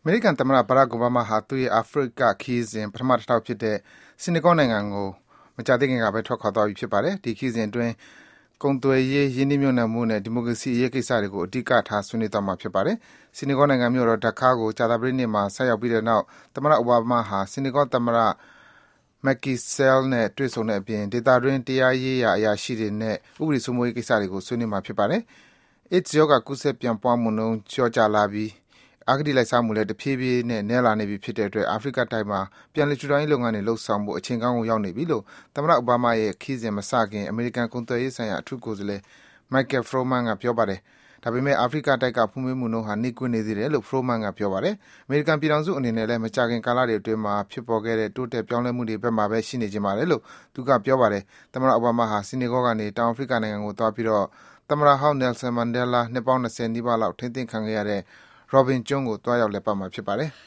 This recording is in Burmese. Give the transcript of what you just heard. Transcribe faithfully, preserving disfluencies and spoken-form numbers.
မေရိကန်သမ္မတ Barack Obama ဟာ သူ့ရဲ့ အာဖရိကခရီးစဉ် ပထမတထောက်ဖြစ်တဲ့ Senegal နိုင်ငံကို မကြာသေးခင်ကပဲ ထွက်ခွာသွားပြီ ဖြစ်ပါတယ်။ ဒီခရီးစဉ်အတွင်း ကုန်သွယ်ရေး၊ ရင်းနှီးမြှုပ်နှံမှုနဲ့ ဒီမိုကရေစီအရေးကိစ္စတွေကို အဓိကထား ဆွေးနွေးသွားမှာ ဖြစ်ပါတယ်။ Senegal နိုင်ငံမြို့တော် Dakar ကို ကြာသပတေးနေ့မှာ ဆိုက်ရောက်ပြီးတဲ့နောက် သမ္မတ Obama ဟာ Senegal သမ္မတ Macky Sall နဲ့ တွေ့ဆုံတဲ့အပြင် ဒေသတွင်း တရားရေးရာအရာရှိတွေနဲ့ ဥပဒေစိုးမိုးရေးကိစ္စတွေကို ဆွေးနွေးမှာ ဖြစ်ပါတယ်။ AIDS ရောဂါ ကူးစက်ပြန့်ပွားမှုနှုန်း လျော့ကျလာပြီး အဂတိလိုက်စားမှုလည်း တဖြည်းဖြည်းနဲ့ နည်းလာနေပြီဖြစ်တဲ့အတွက် အာဖရိကတိုက်မှာ ပြန်လည်ထူထောင်ရေးလုပ်ငန်းတွေ လုပ်ဆောင်ဖို့ အချိန်ကောင်းကို ရောက်နေပြီလို့ သမ္မတ Obama ရဲ့ ခရီးစဉ်မစခင် အမေရိကန် ကုန်သွယ်ရေးဆိုင်ရာ အထူးကိုယ်စားလှယ် Michael Froman က ပြောပါတယ်။ ဒါပေမယ့် အာဖရိကတိုက်က ဖွံ့ဖြိုးမှုနှုန်းဟာ နှေးကွေးနေသေးတယ်လို့ Froman က ပြောပါတယ်။ အမေရိကန်ပြည်ထောင်စုအနေနဲ့လည်း မကြာခင်ကာလတွေအတွင်း ဖြစ်ပေါ်ခဲ့တဲ့ တိုးတက် ပြောင်းလဲမှုတွေဘက်မှာပဲ ရှိနေချင်ပါတယ်လို့ သူက ပြောပါတယ်။ သမ္မတ Obama ဟာ Senegal ကနေ တောင်အာဖရိကနိုင်ငံကိုသွားပြီးတော့ သမ္မတဟောင်း Nelson Mandela နှစ်ပေါင်း ၂၀ နီးပါးလောက် ထိန်းသိမ်းခံခဲ့ရတဲ့ Robben ကျွန်းကို သွားရောက် လည်ပတ်မှာ ဖြစ်ပါတယ်။